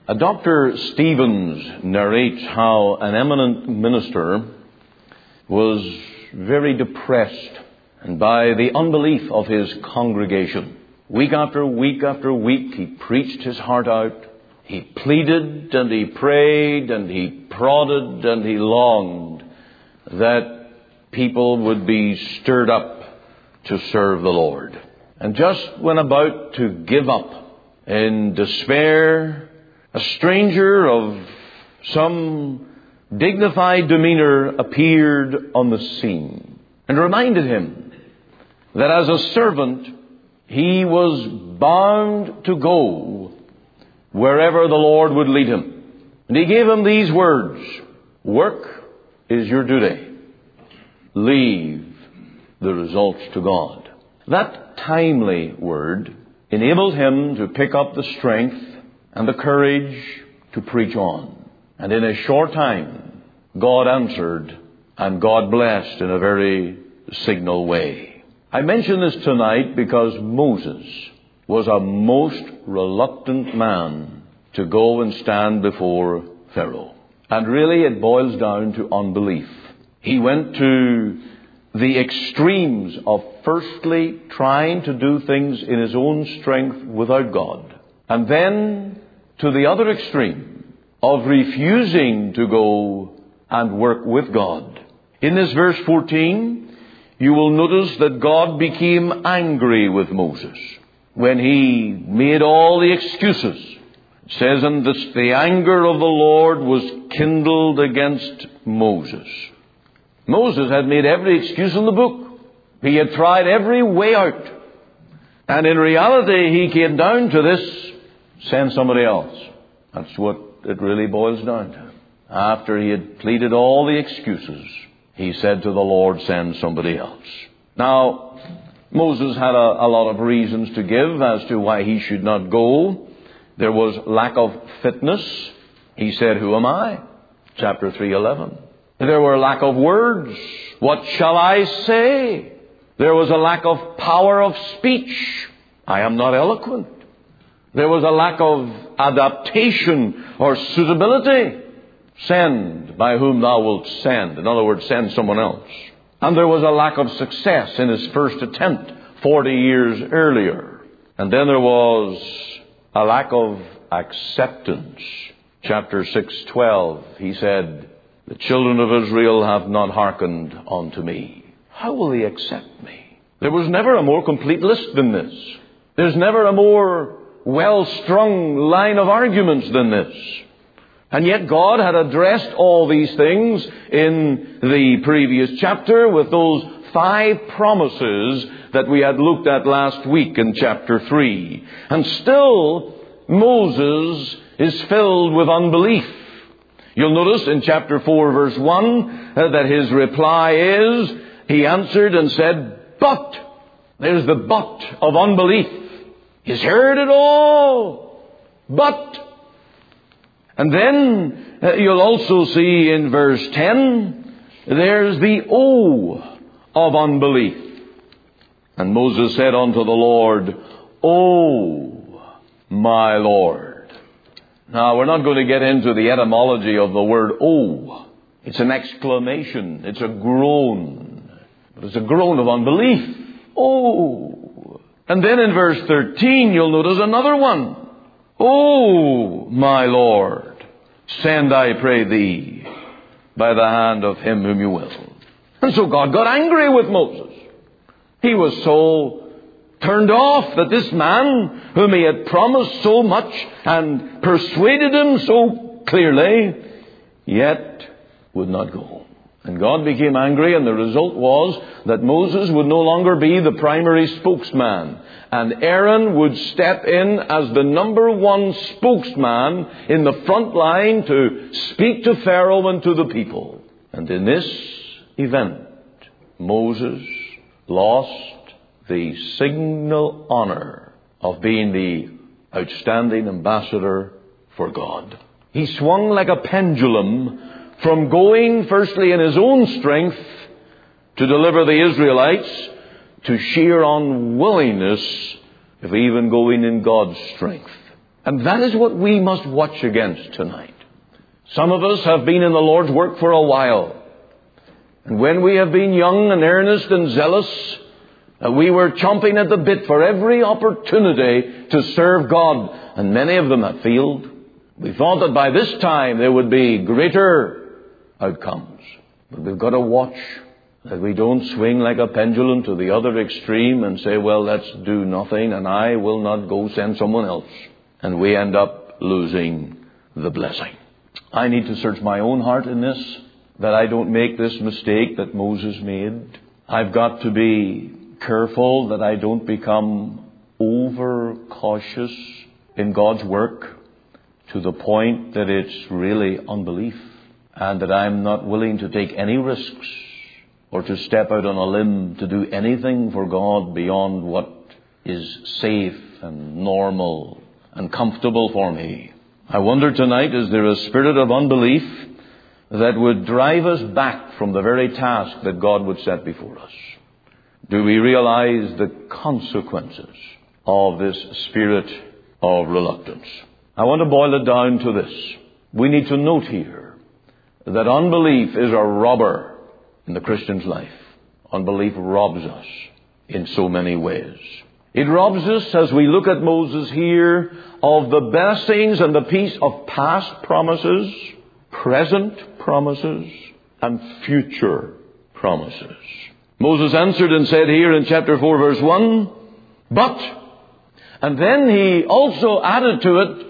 Dr. Stevens narrates how an eminent minister was very depressed and by the unbelief of his congregation. Week after week after week, he preached his heart out. He pleaded and he prayed and he prodded and he longed that people would be stirred up to serve the Lord. And just when about to give up in despair, a stranger of some dignified demeanor appeared on the scene and reminded him that as a servant he was bound to go wherever the Lord would lead him. And he gave him these words: work is your duty. Leave the results to God. That timely word enabled him to pick up the strength and the courage to preach on. And in a short time, God answered and God blessed in a very signal way. I mention this tonight because Moses was a most reluctant man to go and stand before Pharaoh. And really it boils down to unbelief. He went to the extremes of firstly trying to do things in his own strength without God, and then to the other extreme of refusing to go and work with God. In this verse 14, you will notice that God became angry with Moses when he made all the excuses. It says, and the anger of the Lord was kindled against Moses. Moses had made every excuse in the book. He had tried every way out. And in reality, he came down to this: send somebody else. That's what it really boils down to. After he had pleaded all the excuses, he said to the Lord, send somebody else. Now, Moses had a lot of reasons to give as to why he should not go. There was lack of fitness. He said, who am I? Chapter 3:11. There were lack of words. What shall I say? There was a lack of power of speech. I am not eloquent. There was a lack of adaptation or suitability. Send by whom thou wilt send. In other words, send someone else. And there was a lack of success in his first attempt 40 years earlier. And then there was a lack of acceptance. Chapter 6:12, he said, the children of Israel have not hearkened unto me. How will they accept me? There was never a more complete list than this. There's never a more well-strung line of arguments than this. And yet God had addressed all these things in the previous chapter with those 5 promises that we had looked at last week in chapter 3. And still, Moses is filled with unbelief. You'll notice in chapter 4, verse 1, that his reply is, he answered and said, but. There's the but of unbelief. He's heard it all, but. And then you'll also see in verse 10, there's the O of unbelief. And Moses said unto the Lord, O my Lord. Now, we're not going to get into the etymology of the word "oh." It's an exclamation. It's a groan. But it's a groan of unbelief. Oh. And then in verse 13, you'll notice another one. Oh, my Lord, send, I pray thee, by the hand of him whom you will. And so God got angry with Moses. He was so turned off that this man, whom he had promised so much and persuaded him so clearly, yet would not go. And God became angry, and the result was that Moses would no longer be the primary spokesman, and Aaron would step in as the number one spokesman in the front line to speak to Pharaoh and to the people. And in this event, Moses lost the signal honor of being the outstanding ambassador for God. He swung like a pendulum from going firstly in his own strength to deliver the Israelites to sheer unwillingness of even going in God's strength. And that is what we must watch against tonight. Some of us have been in the Lord's work for a while. And when we have been young and earnest and zealous, we were chomping at the bit for every opportunity to serve God. And many of them have failed. We thought that by this time there would be greater outcomes. But we've got to watch that we don't swing like a pendulum to the other extreme and say, well, let's do nothing and I will not go, send someone else. And we end up losing the blessing. I need to search my own heart in this, that I don't make this mistake that Moses made. I've got to be careful that I don't become overcautious in God's work to the point that it's really unbelief, and that I'm not willing to take any risks or to step out on a limb to do anything for God beyond what is safe and normal and comfortable for me. I wonder tonight, is there a spirit of unbelief that would drive us back from the very task that God would set before us? Do we realize the consequences of this spirit of reluctance? I want to boil it down to this. We need to note here that unbelief is a robber in the Christian's life. Unbelief robs us in so many ways. It robs us, as we look at Moses here, of the blessings and the peace of past promises, present promises, and future promises. Moses answered and said here in chapter 4 verse 1, but, and then he also added to it,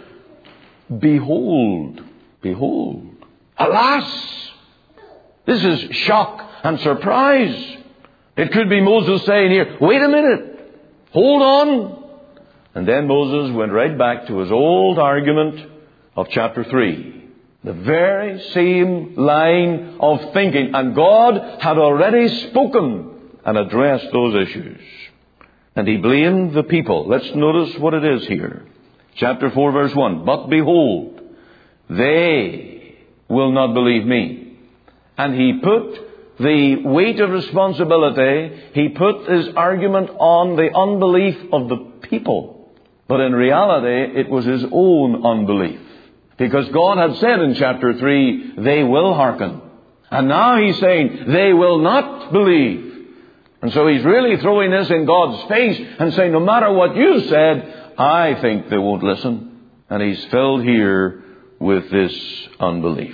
behold, behold. Alas! This is shock and surprise. It could be Moses saying here, wait a minute, hold on. And then Moses went right back to his old argument of chapter 3. The very same line of thinking. And God had already spoken and addressed those issues. And he blamed the people. Let's notice what it is here. Chapter 4 verse 1. But behold, they will not believe me. And he put the weight of responsibility, he put his argument on the unbelief of the people. But in reality, it was his own unbelief. Because God had said in chapter 3, they will hearken. And now he's saying, they will not believe. And so he's really throwing this in God's face and saying, no matter what you said, I think they won't listen. And he's filled here with this unbelief.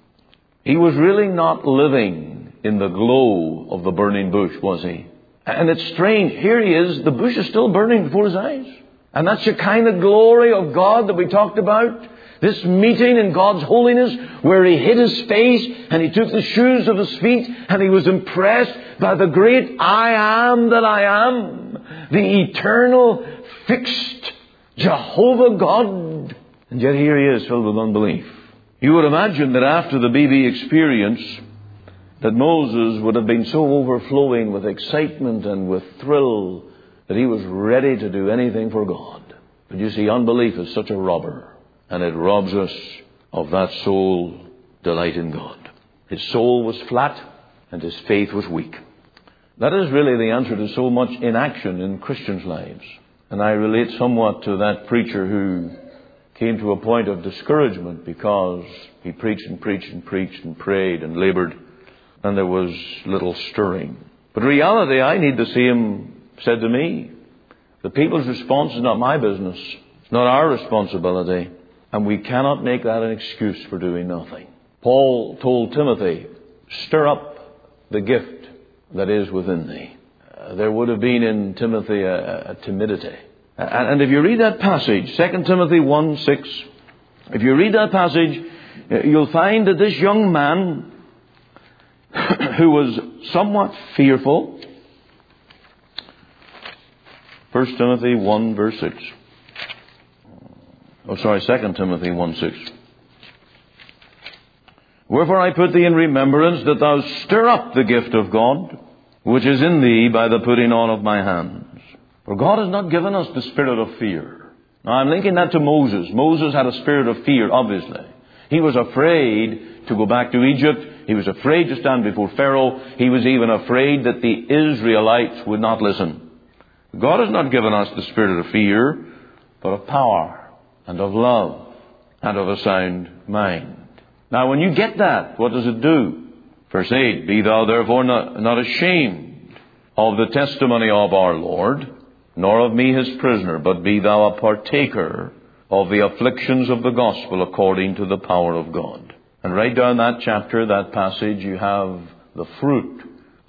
He was really not living in the glow of the burning bush, was he? And it's strange. Here he is. The bush is still burning before his eyes. And that's the kind of glory of God that we talked about. This meeting in God's holiness where he hid his face and he took the shoes of his feet and he was impressed by the great I am that I am. The eternal, fixed Jehovah God. And yet here he is filled with unbelief. You would imagine that after the BB experience that Moses would have been so overflowing with excitement and with thrill that he was ready to do anything for God. But you see, unbelief is such a robber. And it robs us of that soul delight in God. His soul was flat and his faith was weak. That is really the answer to so much inaction in Christians' lives. And I relate somewhat to that preacher who came to a point of discouragement because he preached and preached and preached and prayed and labored and there was little stirring. But in reality, I need to see him said to me, the people's response is not my business. It's not our responsibility. And we cannot make that an excuse for doing nothing. Paul told Timothy, stir up the gift that is within thee. There would have been in Timothy a timidity. And if you read that passage, 2 Timothy 1:6, if you read that passage, you'll find that this young man who was somewhat fearful, 1 Timothy 1 verse 6. 2 Timothy 1:6. Wherefore I put thee in remembrance that thou stir up the gift of God, which is in thee by the putting on of my hands. For God has not given us the spirit of fear. Now I'm linking that to Moses. Moses had a spirit of fear, obviously. He was afraid to go back to Egypt. He was afraid to stand before Pharaoh. He was even afraid that the Israelites would not listen. God has not given us the spirit of fear, but of power and of love and of a sound mind. Now, when you get that, what does it do? Verse 8, be thou therefore not ashamed of the testimony of our Lord, nor of me his prisoner, but be thou a partaker of the afflictions of the gospel according to the power of God. And right down that chapter, that passage, you have the fruit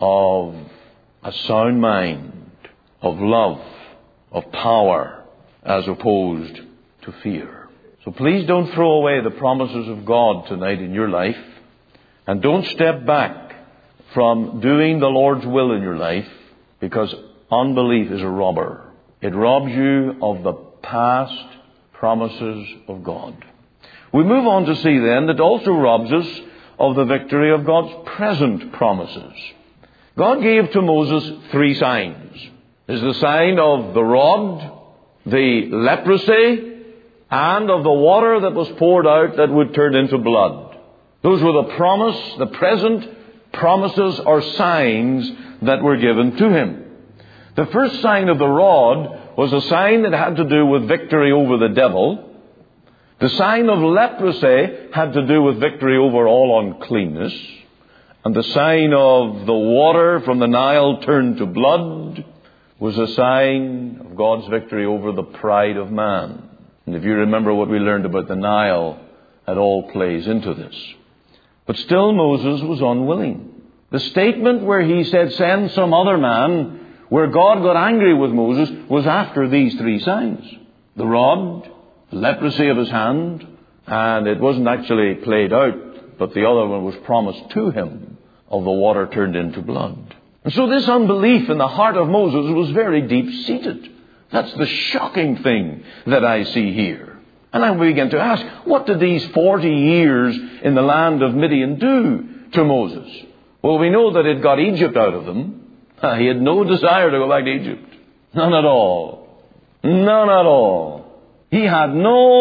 of a sound mind, of love, of power, as opposed to fear. So please don't throw away the promises of God tonight in your life, and don't step back from doing the Lord's will in your life, because unbelief is a robber. It robs you of the past promises of God. We move on to see then that also robs us of the victory of God's present promises. God gave to Moses 3 signs. There's the sign of the rod, the leprosy, and of the water that was poured out that would turn into blood. Those were the present promises or signs that were given to him. The first sign of the rod was a sign that had to do with victory over the devil. The sign of leprosy had to do with victory over all uncleanness. And the sign of the water from the Nile turned to blood was a sign of God's victory over the pride of man. And if you remember what we learned about the Nile, that all plays into this. But still Moses was unwilling. The statement where he said, send some other man, where God got angry with Moses, was after these 3 signs. The rod, the leprosy of his hand, and it wasn't actually played out, but the other one was promised to him, of the water turned into blood. And so this unbelief in the heart of Moses was very deep-seated. That's the shocking thing that I see here. And I began to ask, what did these 40 years in the land of Midian do to Moses? Well, we know that it got Egypt out of them. He had no desire to go back to Egypt. None at all. None at all. He had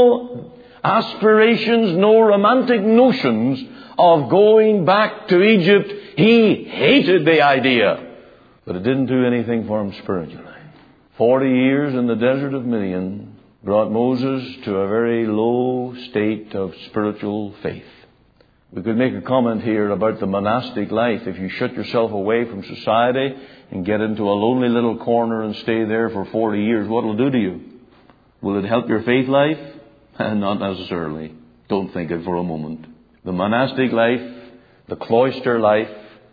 no aspirations, no romantic notions of going back to Egypt. He hated the idea. But it didn't do anything for him spiritually. 40 years in the desert of Midian brought Moses to a very low state of spiritual faith. We could make a comment here about the monastic life. If you shut yourself away from society and get into a lonely little corner and stay there for 40 years, what will it do to you? Will it help your faith life? Not necessarily. Don't think it for a moment. The monastic life, the cloister life,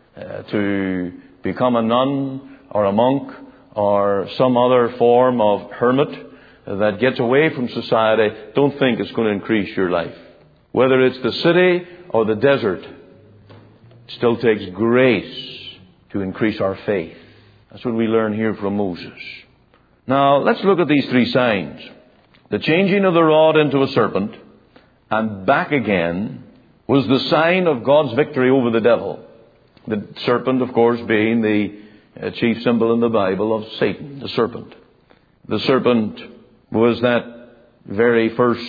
to become a nun or a monk or some other form of hermit that gets away from society, don't think it's going to increase your life. Whether it's the city or the desert, it still takes grace to increase our faith. That's what we learn here from Moses. Now, let's look at these 3 signs. The changing of the rod into a serpent and back again was the sign of God's victory over the devil. The serpent, of course, being the chief symbol in the Bible of Satan, the serpent. The serpent was that very first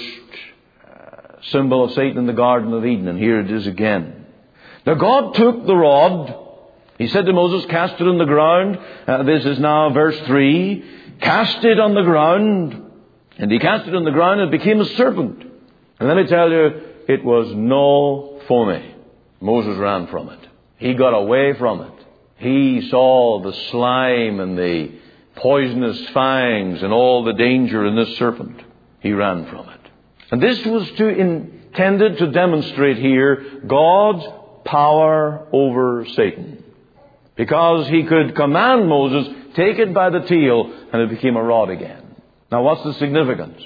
symbol of Satan in the Garden of Eden, and here it is again. Now God took the rod. He said to Moses, cast it on the ground. This is now verse 3. Cast it on the ground. And he cast it on the ground and it became a serpent. And let me tell you, it was no phony. Moses ran from it. He got away from it. He saw the slime and the poisonous fangs and all the danger in this serpent. He ran from it. And this was intended to demonstrate here God's power over Satan. Because he could command Moses, take it by the tail, and it became a rod again. Now what's the significance?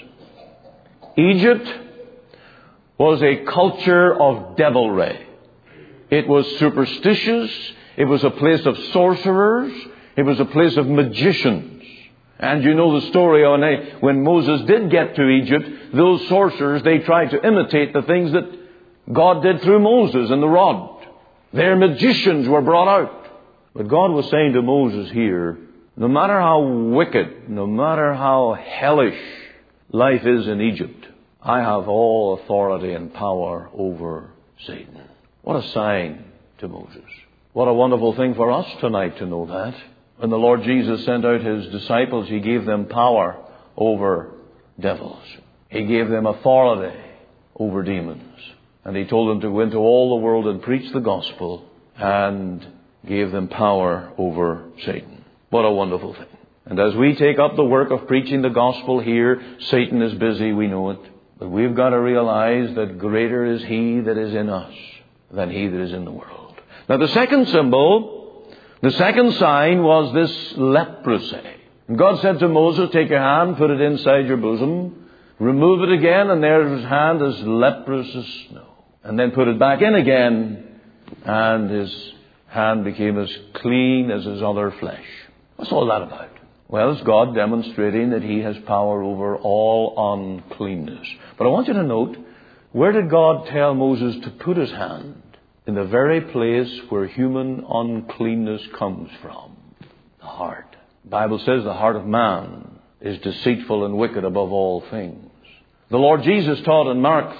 Egypt was a culture of devilry. It was superstitious. It was a place of sorcerers. It was a place of magicians. And you know the story when Moses did get to Egypt, those sorcerers, they tried to imitate the things that God did through Moses and the rod. Their magicians were brought out. But God was saying to Moses here, no matter how wicked, no matter how hellish life is in Egypt, I have all authority and power over Satan. What a sign to Moses. What a wonderful thing for us tonight to know that. When the Lord Jesus sent out his disciples, he gave them power over devils. He gave them authority over demons. And He told them to go into all the world and preach the gospel, and gave them power over Satan. What a wonderful thing. And as we take up the work of preaching the gospel here, Satan is busy, we know it. But we've got to realize that greater is He that is in us than he that is in the world. Now the second symbol, the second sign was this leprosy. And God said to Moses, take your hand, put it inside your bosom, remove it again, and there his hand as leprous as snow. And then put it back in again, and his hand became as clean as his other flesh. What's all that about? Well, it's God demonstrating that He has power over all uncleanness. But I want you to note, where did God tell Moses to put his hand? In the very place where human uncleanness comes from. The heart. The Bible says the heart of man is deceitful and wicked above all things. The Lord Jesus taught in Mark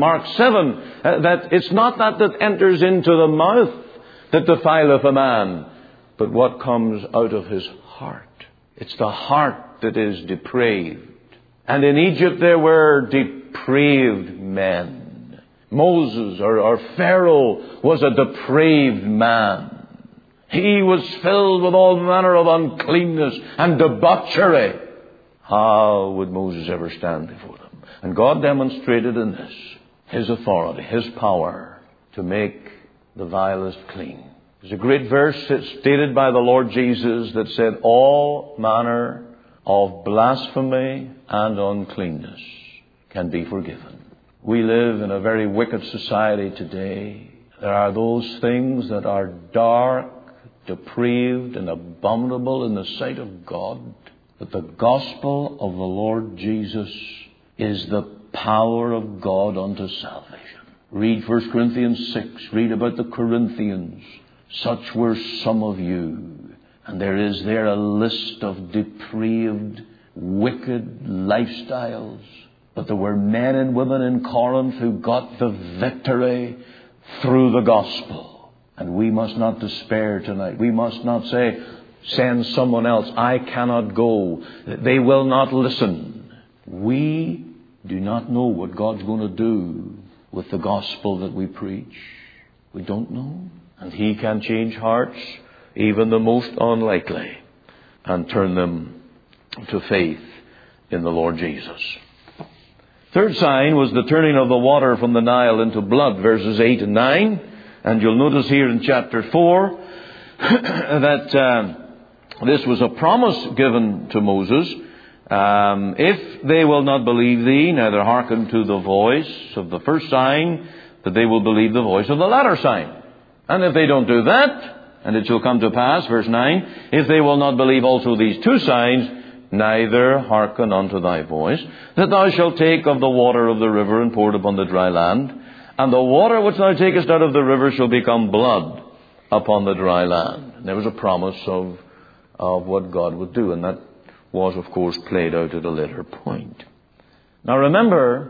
7 that it's not that enters into the mouth that defileth a man, but what comes out of his heart. It's the heart that is depraved. And in Egypt there were depraved men. Moses or Pharaoh was a depraved man. He was filled with all manner of uncleanness and debauchery. How would Moses ever stand before them? And God demonstrated in this His authority, His power to make the vilest clean. There's a great verse stated by the Lord Jesus that said, all manner of blasphemy and uncleanness can be forgiven. We live in a very wicked society today. There are those things that are dark, depraved, and abominable in the sight of God. But the gospel of the Lord Jesus is the power of God unto salvation. Read 1 Corinthians 6. Read about the Corinthians. Such were some of you. And there is there a list of depraved, wicked lifestyles. But there were men and women in Corinth who got the victory through the gospel. And we must not despair tonight. We must not say, send someone else. I cannot go. They will not listen. We do not know what God's going to do with the gospel that we preach. We don't know. And He can change hearts, even the most unlikely, and turn them to faith in the Lord Jesus. Third sign was the turning of the water from the Nile into blood, verses 8 and 9. And you'll notice here in chapter 4 that this was a promise given to Moses. If they will not believe thee, neither hearken to the voice of the first sign, that they will believe the voice of the latter sign. And if they don't do that, and it shall come to pass, verse 9, if they will not believe also these two signs, neither hearken unto thy voice, that thou shalt take of the water of the river and pour it upon the dry land, and the water which thou takest out of the river shall become blood upon the dry land. And there was a promise of what God would do, and that was, of course, played out at a later point. Now remember,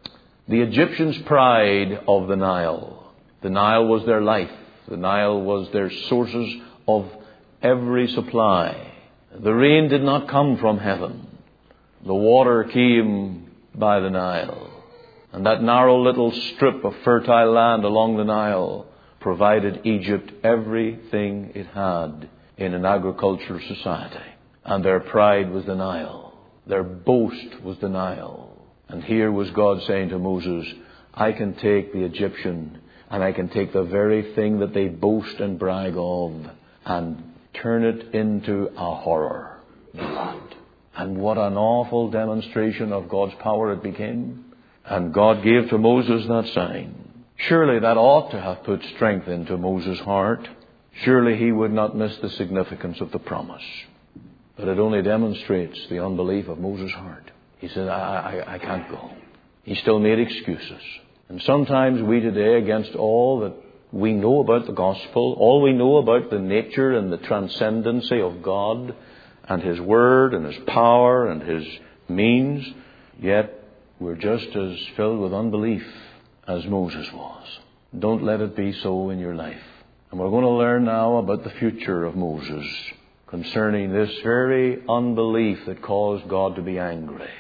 the Egyptians' pride of the Nile. The Nile was their life. The Nile was their sources of every supply. The rain did not come from heaven. The water came by the Nile. And that narrow little strip of fertile land along the Nile provided Egypt everything it had in an agricultural society. And their pride was the Nile. Their boast was the Nile. And here was God saying to Moses, I can take the Egyptian and I can take the very thing that they boast and brag of and turn it into a horror. Blood. And what an awful demonstration of God's power it became. And God gave to Moses that sign. Surely that ought to have put strength into Moses' heart. Surely he would not miss the significance of the promise. But it only demonstrates the unbelief of Moses' heart. He said, I can't go. He still made excuses. And sometimes we today, against all that we know about the gospel, all we know about the nature and the transcendency of God and His Word and His power and His means, yet we're just as filled with unbelief as Moses was. Don't let it be so in your life. And we're going to learn now about the future of Moses concerning this very unbelief that caused God to be angry.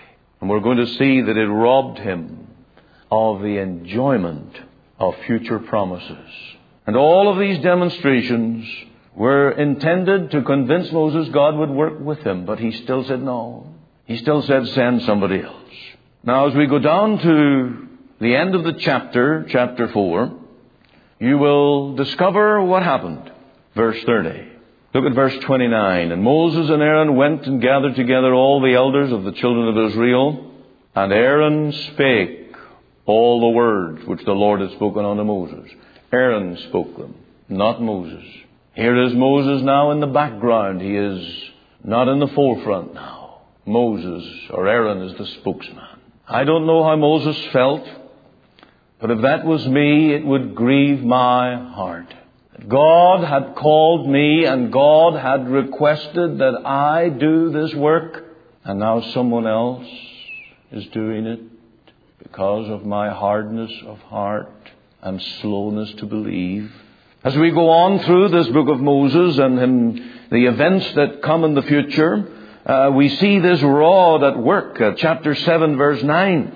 And we're going to see that it robbed him of the enjoyment of future promises. And all of these demonstrations were intended to convince Moses God would work with him, but he still said no. He still said, send somebody else. Now, as we go down to the end of the chapter, chapter 4, you will discover what happened. Verse 30. Look at verse 29. And Moses and Aaron went and gathered together all the elders of the children of Israel, and Aaron spake all the words which the Lord had spoken unto Moses. Aaron spoke them, not Moses. Here is Moses now in the background. He is not in the forefront now. Moses, or Aaron, is the spokesman. I don't know how Moses felt, but if that was me, it would grieve my heart. God had called me and God had requested that I do this work, and now someone else is doing it because of my hardness of heart and slowness to believe. As we go on through this book of Moses and the events that come in the future, we see this rod at work. Chapter 7, verse 9.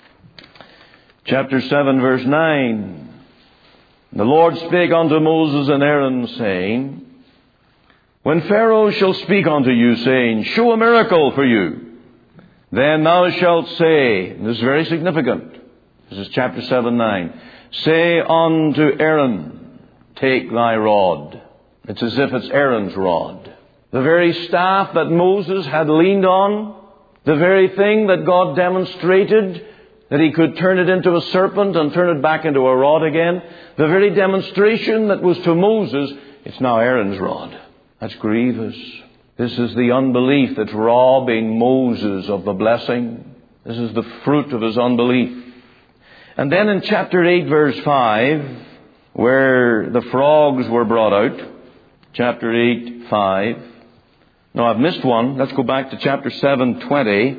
Chapter 7, verse 9. The Lord spake unto Moses and Aaron, saying, when Pharaoh shall speak unto you, saying, show a miracle for you, then thou shalt say, and this is very significant, this is chapter 7, 9, say unto Aaron, take thy rod. It's as if it's Aaron's rod. The very staff that Moses had leaned on, the very thing that God demonstrated, that he could turn it into a serpent and turn it back into a rod again, the very demonstration that was to Moses, it's now Aaron's rod. That's grievous. This is the unbelief that's robbing Moses of the blessing. This is the fruit of his unbelief. And then in chapter 8, verse 5, where the frogs were brought out, chapter 8, 5. No, I've missed one. Let's go back to chapter 7, 20.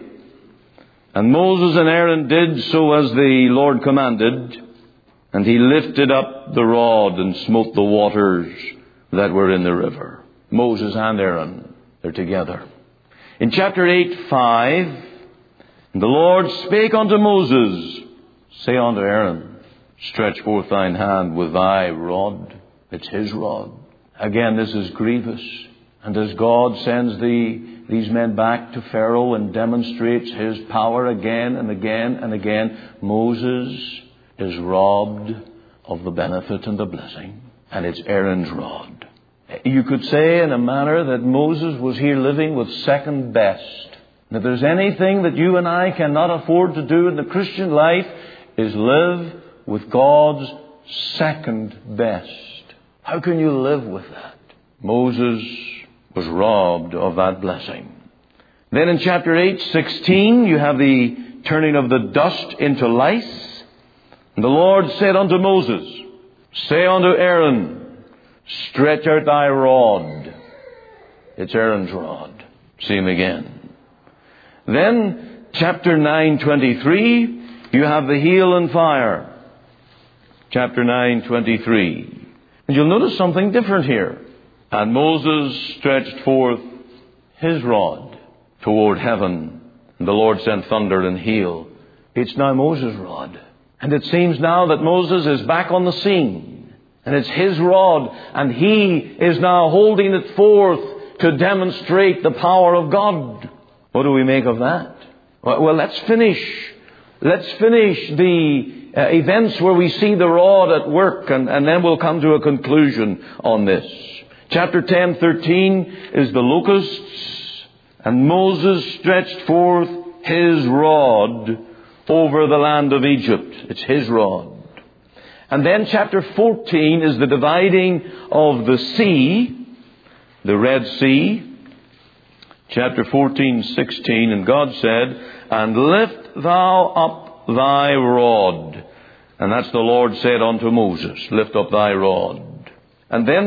And Moses and Aaron did so as the Lord commanded, and he lifted up the rod and smote the waters that were in the river. Moses and Aaron, they're together. In chapter 8, 5, the Lord spake unto Moses, say unto Aaron, stretch forth thine hand with thy rod. It's his rod. Again, this is grievous. And as God sends these men back to Pharaoh and demonstrates his power again and again and again, Moses is robbed of the benefit and the blessing. And it's Aaron's rod. You could say in a manner that Moses was here living with second best. And if there's anything that you and I cannot afford to do in the Christian life, is live with God's second best. How can you live with that? Moses was robbed of that blessing. Then in chapter 8, 16, you have the turning of the dust into lice. And the Lord said unto Moses, say unto Aaron, stretch out thy rod. It's Aaron's rod. See him again. Then chapter 9:23, you have the heel and fire. Chapter 9:23. And you'll notice something different here. And Moses stretched forth his rod toward heaven, and the Lord sent thunder and hail. It's now Moses' rod. And it seems now that Moses is back on the scene. And it's his rod, and he is now holding it forth to demonstrate the power of God. What do we make of that? Well, let's finish the events where we see the rod at work, and then we'll come to a conclusion on this. Chapter 10:13 is the locusts, and Moses stretched forth his rod over the land of Egypt. It's his rod. And then chapter 14 is the dividing of the sea, the Red Sea. Chapter 14:16, and God said, and lift thou up thy rod. And that's the Lord said unto Moses, lift up thy rod. And then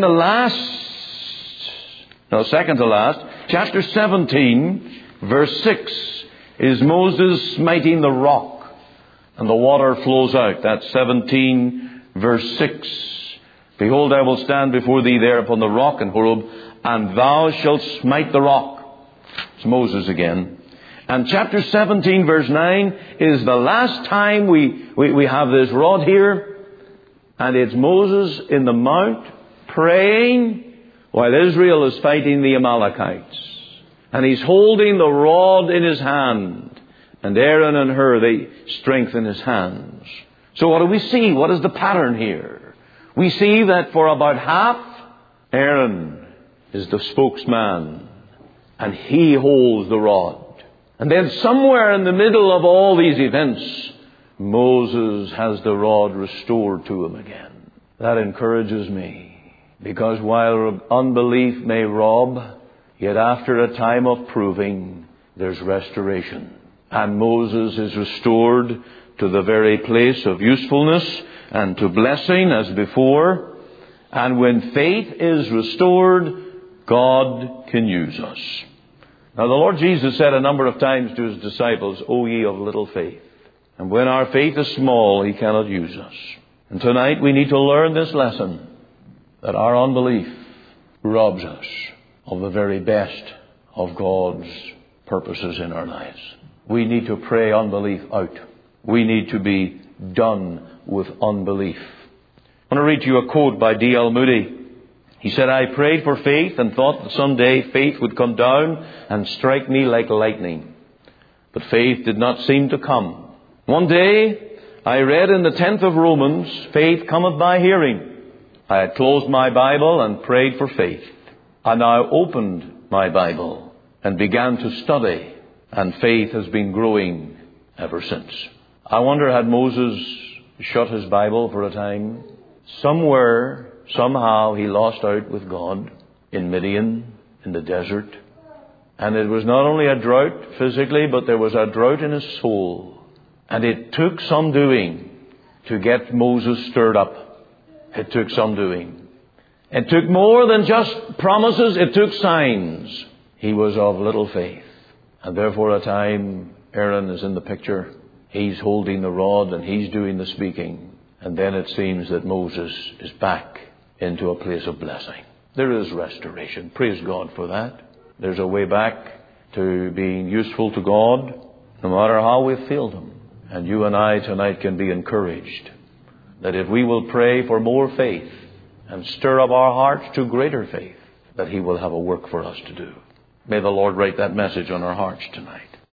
second to last, chapter 17, verse 6, is Moses smiting the rock, and the water flows out. That's 17, verse 6. Behold, I will stand before thee there upon the rock in Horeb, and thou shalt smite the rock. It's Moses again. And chapter 17, verse 9, is the last time we have this rod here. And it's Moses in the mount praying while Israel is fighting the Amalekites. And he's holding the rod in his hand. And Aaron and Hur, they strengthen his hands. So what do we see? What is the pattern here? We see that for about half, Aaron is the spokesman. And he holds the rod. And then somewhere in the middle of all these events, Moses has the rod restored to him again. That encourages me. Because while unbelief may rob, yet after a time of proving, there's restoration. And Moses is restored to the very place of usefulness and to blessing as before. And when faith is restored, God can use us. Now the Lord Jesus said a number of times to his disciples, O ye of little faith. And when our faith is small, he cannot use us. And tonight we need to learn this lesson, that our unbelief robs us of the very best of God's purposes in our lives. We need to pray unbelief out. We need to be done with unbelief. I want to read to you a quote by D.L. Moody. He said, I prayed for faith and thought that someday faith would come down and strike me like lightning. But faith did not seem to come. One day I read in the 10th of Romans, faith cometh by hearing. I had closed my Bible and prayed for faith. I now opened my Bible and began to study, and faith has been growing ever since. I wonder, had Moses shut his Bible for a time? Somewhere, somehow, he lost out with God in Midian, in the desert. And it was not only a drought physically, but there was a drought in his soul. And it took some doing to get Moses stirred up. It took some doing. It took more than just promises. It took signs. He was of little faith. And therefore, a time, Aaron is in the picture. He's holding the rod and he's doing the speaking. And then it seems that Moses is back into a place of blessing. There is restoration. Praise God for that. There's a way back to being useful to God, no matter how we've failed Him. And you and I tonight can be encouraged that if we will pray for more faith and stir up our hearts to greater faith, that He will have a work for us to do. May the Lord write that message on our hearts tonight.